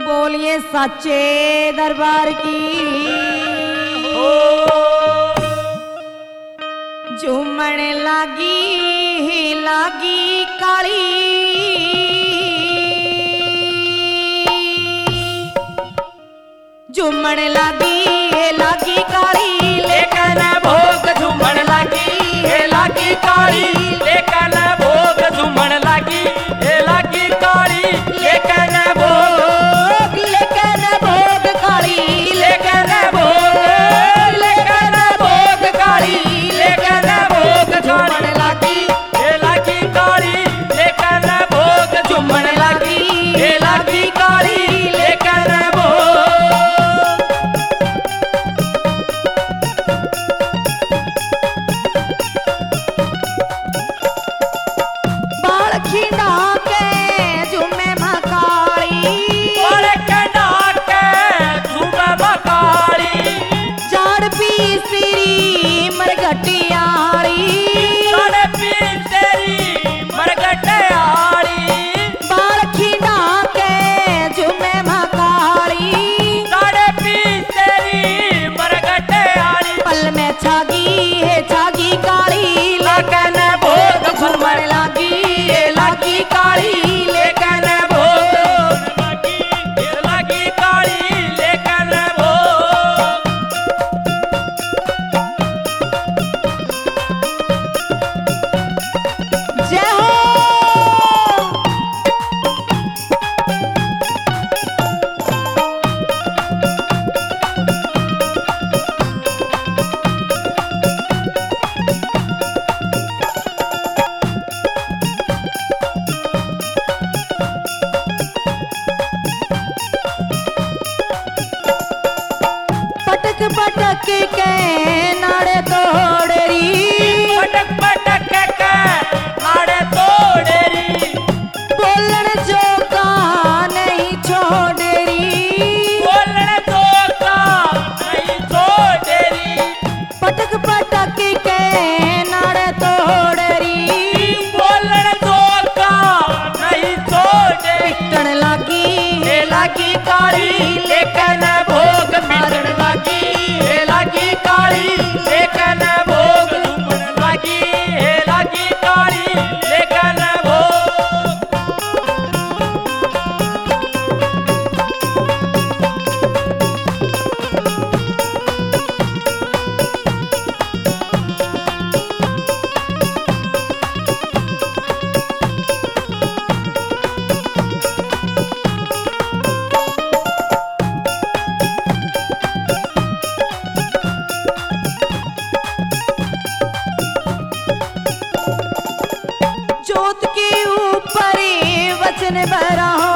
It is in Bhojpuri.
बोलिए सच्चे दरबार की। झूमण लागी लागी काली, झूमण लागी लागी काली, लेकिन भोग झूमण लागी लागी काली, लेकिन भोग झूमण लागी लागी काली, लेकिन भोग काली, लेकिन भोग काली, लेकिन भोग झूमण लागी लागी काली, लेकिन भोग झूमण लागी लागी काली, लेकिन भोग बाल खिंडा के झूमे मकाली, झाड़ पी सिरी मरघटियाली, बाल खिंडा के झूमे मकाली, पल में छागी काली, लेकिन भोग झूमण लागी लागी काली, लेकिन भोग लागी काली, लेकिन भोग जय हो। पटक पटक के नाड़े तोड़री, पटक पटक के नाड़े तोड़ेरी, बोलन जो का नहीं छोड़री, बोलने तो का नहीं छोड़ेरी, पटक पटक के नाड़े तोड़री, बोलने तो का नहीं छोड़ेरी, पिटन लागी लागी काली, लेकिन भोग मारण लागी लागी काली, लेकिन भोग झूमण लागी लागी काली, लेकिन भोग जोत के ऊपर वचन भरा